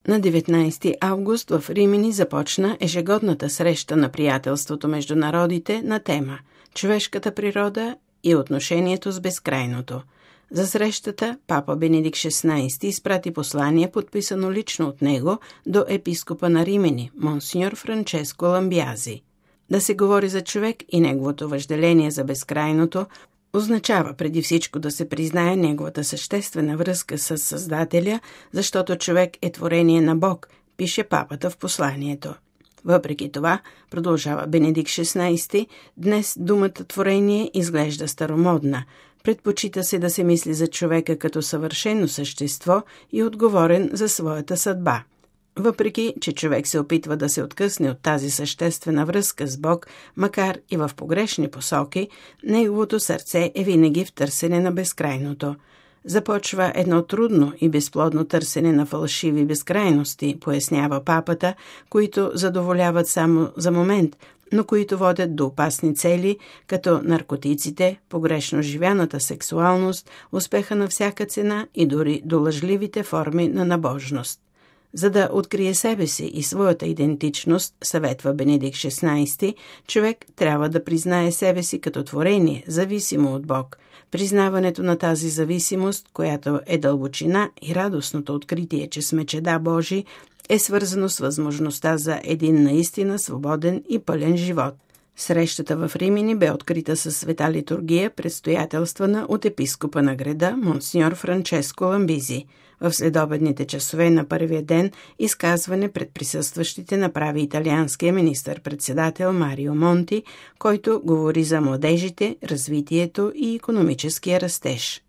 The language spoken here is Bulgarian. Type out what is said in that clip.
На 19 август в Римини започна ежегодната среща на приятелството между народите на тема «Човешката природа и отношението с безкрайното». За срещата папа Бенедикт XVI изпрати послание, подписано лично от него, до епископа на Римини, монсеньор Франческо Ламбязи. Да се говори за човек и неговото въжделение за безкрайното означава преди всичко да се признае неговата съществена връзка с Създателя, защото човек е творение на Бог, пише папата в посланието. Въпреки това, продължава Бенедикт XVI, днес думата творение изглежда старомодна. Предпочита се да се мисли за човека като съвършено същество и отговорен за своята съдба. Въпреки че човек се опитва да се откъсне от тази съществена връзка с Бог, макар и в погрешни посоки, неговото сърце е винаги в търсене на безкрайното. Започва едно трудно и безплодно търсене на фалшиви безкрайности, пояснява папата, които задоволяват само за момент, но които водят до опасни цели, като наркотиците, погрешно живяната сексуалност, успеха на всяка цена и дори до лъжливите форми на набожност. За да открие себе си и своята идентичност, съветва Бенедикт XVI, човек трябва да признае себе си като творение, зависимо от Бог. Признаването на тази зависимост, която е дълбочина и радостното откритие, че сме чеда Божи, е свързано с възможността за един наистина свободен и пълен живот. Срещата в Римини бе открита със света литургия, предстоятелствана от епископа на града, монсеньор Франческо Ламбизи. В следобедните часове на първия ден изказване пред присъстващите направи италианския министър-председател Марио Монти, който говори за младежите, развитието и икономическия растеж.